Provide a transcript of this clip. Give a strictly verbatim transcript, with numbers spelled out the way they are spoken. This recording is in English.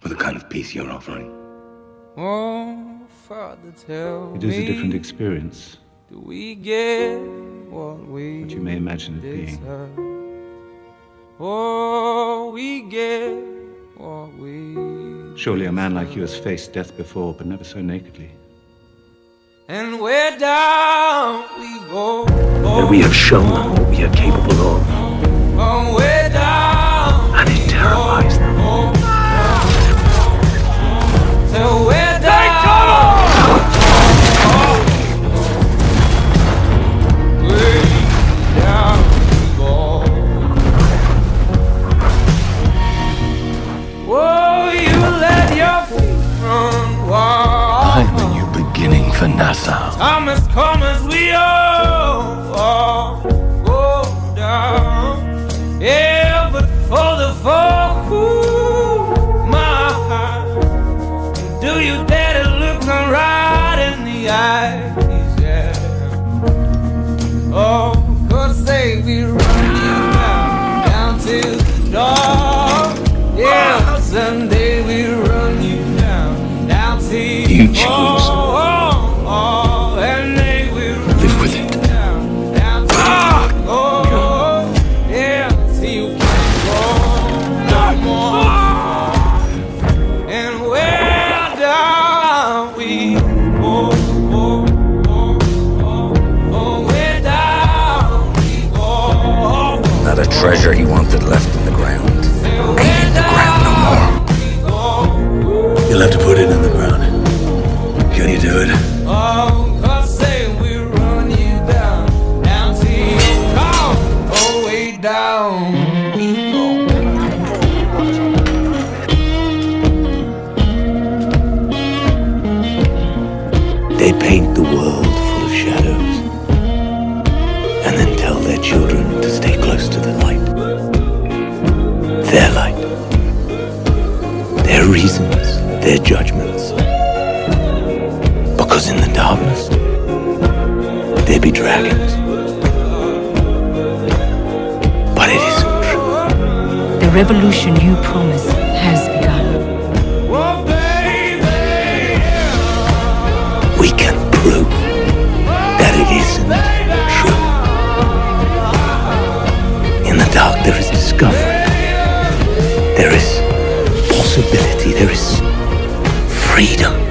with the kind of peace you're offering. Oh, Father, tell It is me, a different experience, do we get what we what you may imagine it being. deserve? Oh, we get what we Surely a man like you has faced death before, but never so nakedly. And where down we go. That we have shown them what we are capable of. Oh, where down. And it terrifies them. So where down. Way down we go. Whoa, you let your feet run wild. I'm a new beginning for Nassau. Thomas, come as we all, all go down. Yeah, but for the folk who my heart, do you dare to look me right in the eyes? Yeah. Oh, cause they be running you down, down to the door. Yeah, someday we run you down, down to You the chose. floor. Oh, and they will Live with it. down, down to the floor. Yeah, see you can't go no more. And where down we go, oh, oh, oh, oh, where down we go. Not a treasure he wanted left in the ground. Ain't in the ground no more. You'll have to put it in the ground. Can you do it? Oh, cause say we run you down, down to your car, oh, way down we go. They paint the world full of shadows and then tell their children to stay close to the light. Their light. Their reasons, their judgments. Because in the darkness, there be dragons. But it isn't true. The revolution you promise has begun. Oh, baby, We can prove that it isn't true. In the dark, there is discovery. There is possibility. There is freedom.